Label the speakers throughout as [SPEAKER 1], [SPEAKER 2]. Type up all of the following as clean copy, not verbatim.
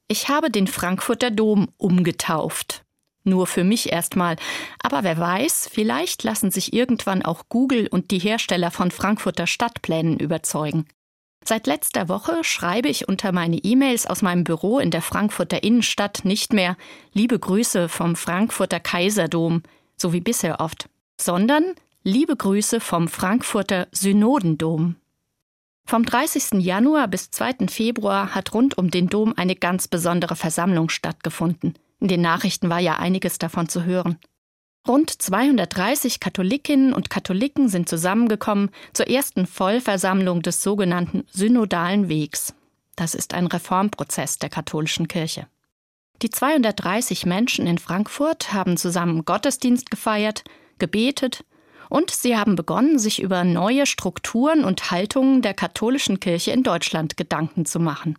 [SPEAKER 1] Ich habe den Frankfurter Dom umgetauft. Nur für mich erstmal. Aber wer weiß, vielleicht lassen sich irgendwann auch Google und die Hersteller von Frankfurter Stadtplänen überzeugen. Seit letzter Woche schreibe ich unter meine E-Mails aus meinem Büro in der Frankfurter Innenstadt nicht mehr »Liebe Grüße vom Frankfurter Kaiserdom«, so wie bisher oft, sondern »Liebe Grüße vom Frankfurter Synodendom«. Vom 30. Januar bis 2. Februar hat rund um den Dom eine ganz besondere Versammlung stattgefunden. In den Nachrichten war ja einiges davon zu hören. Rund 230 Katholikinnen und Katholiken sind zusammengekommen zur ersten Vollversammlung des sogenannten Synodalen Wegs. Das ist ein Reformprozess der katholischen Kirche. Die 230 Menschen in Frankfurt haben zusammen Gottesdienst gefeiert, gebetet und sie haben begonnen, sich über neue Strukturen und Haltungen der katholischen Kirche in Deutschland Gedanken zu machen.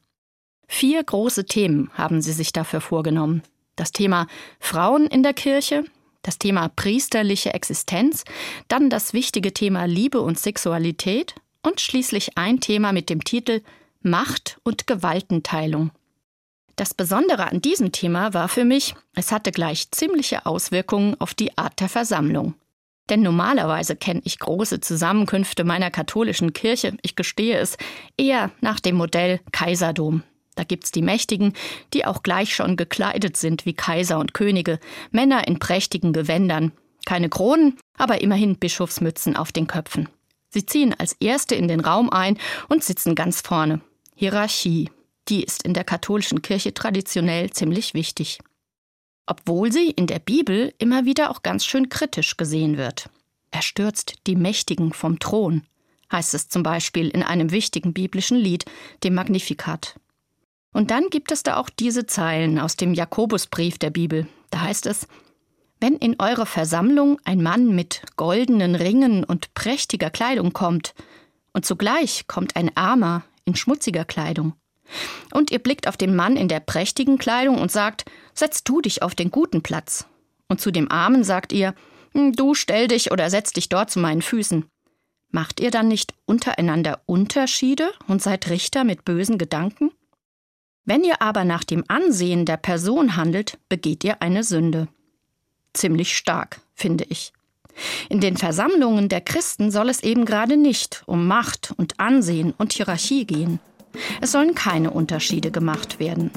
[SPEAKER 1] 4 große Themen haben sie sich dafür vorgenommen. Das Thema Frauen in der Kirche, das Thema priesterliche Existenz, dann das wichtige Thema Liebe und Sexualität und schließlich ein Thema mit dem Titel Macht und Gewaltenteilung. Das Besondere an diesem Thema war für mich, es hatte gleich ziemliche Auswirkungen auf die Art der Versammlung. Denn normalerweise kenne ich große Zusammenkünfte meiner katholischen Kirche, ich gestehe es, eher nach dem Modell Kaiserdom. Da gibt's die Mächtigen, die auch gleich schon gekleidet sind wie Kaiser und Könige, Männer in prächtigen Gewändern. Keine Kronen, aber immerhin Bischofsmützen auf den Köpfen. Sie ziehen als Erste in den Raum ein und sitzen ganz vorne. Hierarchie, die ist in der katholischen Kirche traditionell ziemlich wichtig. Obwohl sie in der Bibel immer wieder auch ganz schön kritisch gesehen wird. Er stürzt die Mächtigen vom Thron, heißt es zum Beispiel in einem wichtigen biblischen Lied, dem Magnificat. Und dann gibt es da auch diese Zeilen aus dem Jakobusbrief der Bibel. Da heißt es: Wenn in eure Versammlung ein Mann mit goldenen Ringen und prächtiger Kleidung kommt, und zugleich kommt ein Armer in schmutziger Kleidung, und ihr blickt auf den Mann in der prächtigen Kleidung und sagt, setz du dich auf den guten Platz. Und zu dem Armen sagt ihr, du stell dich oder setz dich dort zu meinen Füßen. Macht ihr dann nicht untereinander Unterschiede und seid Richter mit bösen Gedanken? Wenn ihr aber nach dem Ansehen der Person handelt, begeht ihr eine Sünde. Ziemlich stark, finde ich. In den Versammlungen der Christen soll es eben gerade nicht um Macht und Ansehen und Hierarchie gehen. Es sollen keine Unterschiede gemacht werden.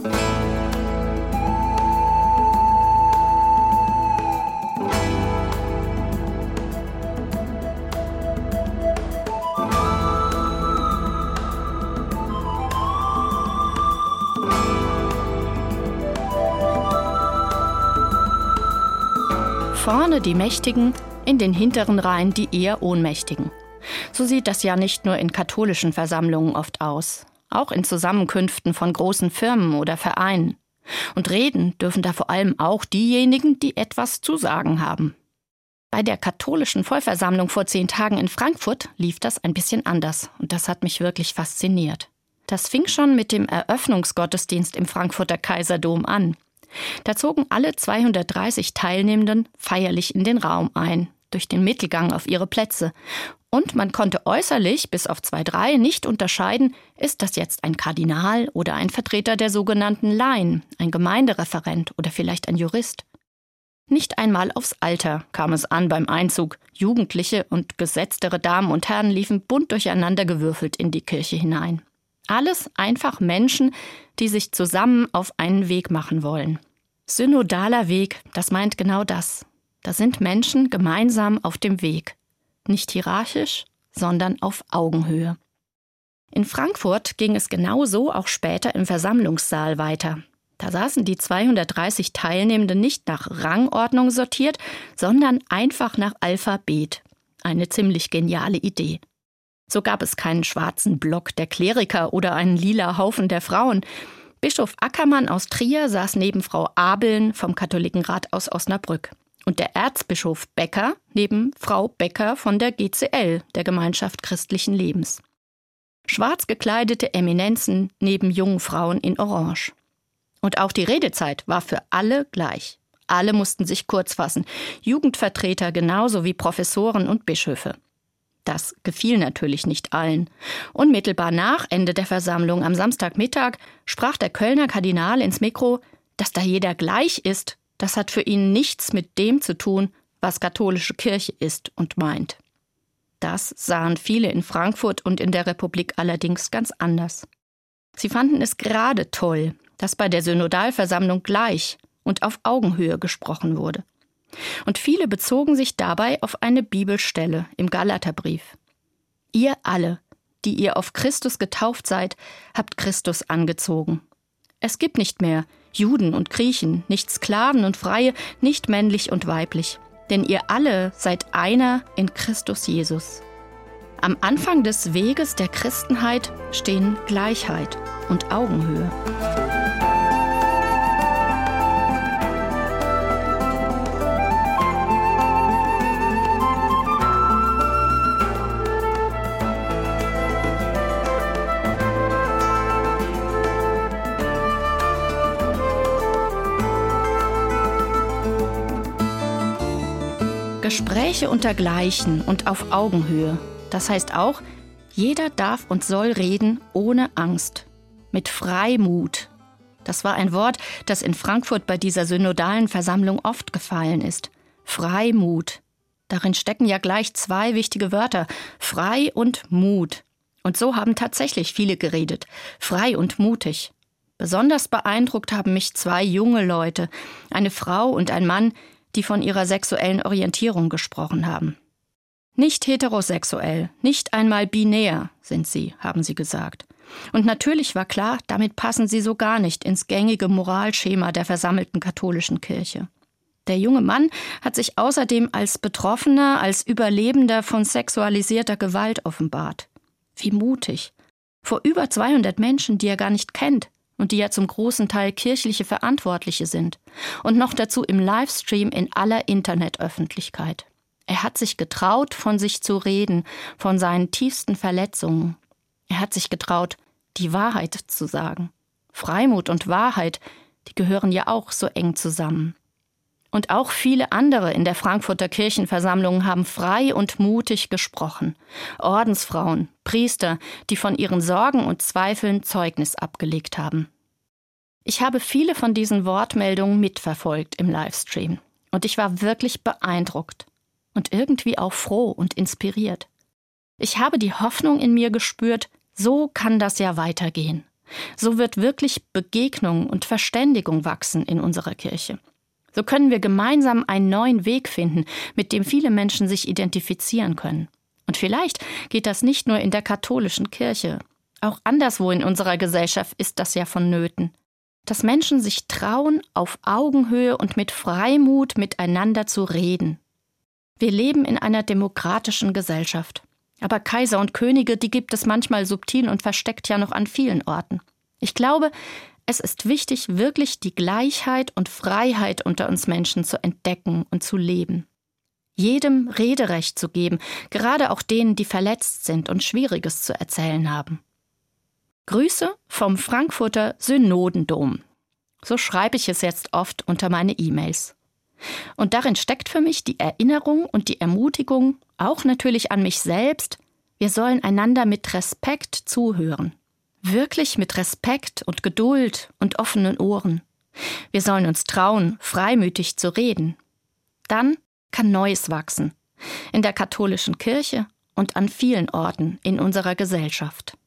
[SPEAKER 1] Vorne die Mächtigen, in den hinteren Reihen die eher Ohnmächtigen. So sieht das ja nicht nur in katholischen Versammlungen oft aus, auch in Zusammenkünften von großen Firmen oder Vereinen. Und reden dürfen da vor allem auch diejenigen, die etwas zu sagen haben. Bei der katholischen Vollversammlung vor 10 Tagen in Frankfurt lief das ein bisschen anders und das hat mich wirklich fasziniert. Das fing schon mit dem Eröffnungsgottesdienst im Frankfurter Kaiserdom an. Da zogen alle 230 Teilnehmenden feierlich in den Raum ein, durch den Mittelgang auf ihre Plätze. Und man konnte äußerlich, bis auf 2, 3, nicht unterscheiden, ist das jetzt ein Kardinal oder ein Vertreter der sogenannten Laien, ein Gemeindereferent oder vielleicht ein Jurist. Nicht einmal aufs Alter kam es an beim Einzug. Jugendliche und gesetztere Damen und Herren liefen bunt durcheinander gewürfelt in die Kirche hinein. Alles einfach Menschen, die sich zusammen auf einen Weg machen wollen. Synodaler Weg, das meint genau das. Da sind Menschen gemeinsam auf dem Weg. Nicht hierarchisch, sondern auf Augenhöhe. In Frankfurt ging es genauso auch später im Versammlungssaal weiter. Da saßen die 230 Teilnehmenden nicht nach Rangordnung sortiert, sondern einfach nach Alphabet. Eine ziemlich geniale Idee. So gab es keinen schwarzen Block der Kleriker oder einen lila Haufen der Frauen. Bischof Ackermann aus Trier saß neben Frau Abeln vom Katholikenrat aus Osnabrück. Und der Erzbischof Becker neben Frau Becker von der GCL, der Gemeinschaft Christlichen Lebens. Schwarz gekleidete Eminenzen neben jungen Frauen in Orange. Und auch die Redezeit war für alle gleich. Alle mussten sich kurz fassen, Jugendvertreter genauso wie Professoren und Bischöfe. Das gefiel natürlich nicht allen. Unmittelbar nach Ende der Versammlung am Samstagmittag sprach der Kölner Kardinal ins Mikro, dass da jeder gleich ist, das hat für ihn nichts mit dem zu tun, was katholische Kirche ist und meint. Das sahen viele in Frankfurt und in der Republik allerdings ganz anders. Sie fanden es gerade toll, dass bei der Synodalversammlung gleich und auf Augenhöhe gesprochen wurde. Und viele bezogen sich dabei auf eine Bibelstelle im Galaterbrief. Ihr alle, die ihr auf Christus getauft seid, habt Christus angezogen. Es gibt nicht mehr Juden und Griechen, nicht Sklaven und Freie, nicht männlich und weiblich. Denn ihr alle seid einer in Christus Jesus. Am Anfang des Weges der Christenheit stehen Gleichheit und Augenhöhe. Gespräche unter Gleichen und auf Augenhöhe. Das heißt auch, jeder darf und soll reden ohne Angst, mit Freimut. Das war ein Wort, das in Frankfurt bei dieser synodalen Versammlung oft gefallen ist. Freimut. Darin stecken ja gleich zwei wichtige Wörter, frei und Mut. Und so haben tatsächlich viele geredet, frei und mutig. Besonders beeindruckt haben mich zwei junge Leute, eine Frau und ein Mann, die von ihrer sexuellen Orientierung gesprochen haben. Nicht heterosexuell, nicht einmal binär sind sie, haben sie gesagt. Und natürlich war klar, damit passen sie so gar nicht ins gängige Moralschema der versammelten katholischen Kirche. Der junge Mann hat sich außerdem als Betroffener, als Überlebender von sexualisierter Gewalt offenbart. Wie mutig. Vor über 200 Menschen, die er gar nicht kennt. Und die ja zum großen Teil kirchliche Verantwortliche sind. Und noch dazu im Livestream in aller Internetöffentlichkeit. Er hat sich getraut, von sich zu reden, von seinen tiefsten Verletzungen. Er hat sich getraut, die Wahrheit zu sagen. Freimut und Wahrheit, die gehören ja auch so eng zusammen. Und auch viele andere in der Frankfurter Kirchenversammlung haben frei und mutig gesprochen. Ordensfrauen, Priester, die von ihren Sorgen und Zweifeln Zeugnis abgelegt haben. Ich habe viele von diesen Wortmeldungen mitverfolgt im Livestream. Und ich war wirklich beeindruckt und irgendwie auch froh und inspiriert. Ich habe die Hoffnung in mir gespürt, so kann das ja weitergehen. So wird wirklich Begegnung und Verständigung wachsen in unserer Kirche. So können wir gemeinsam einen neuen Weg finden, mit dem viele Menschen sich identifizieren können. Und vielleicht geht das nicht nur in der katholischen Kirche. Auch anderswo in unserer Gesellschaft ist das ja vonnöten. Dass Menschen sich trauen, auf Augenhöhe und mit Freimut miteinander zu reden. Wir leben in einer demokratischen Gesellschaft. Aber Kaiser und Könige, die gibt es manchmal subtil und versteckt ja noch an vielen Orten. Ich glaube, es ist wichtig, wirklich die Gleichheit und Freiheit unter uns Menschen zu entdecken und zu leben. Jedem Rederecht zu geben, gerade auch denen, die verletzt sind und Schwieriges zu erzählen haben. Grüße vom Frankfurter Synodendom. So schreibe ich es jetzt oft unter meine E-Mails. Und darin steckt für mich die Erinnerung und die Ermutigung, auch natürlich an mich selbst, wir sollen einander mit Respekt zuhören. Wirklich mit Respekt und Geduld und offenen Ohren. Wir sollen uns trauen, freimütig zu reden. Dann kann Neues wachsen. In der katholischen Kirche und an vielen Orten in unserer Gesellschaft.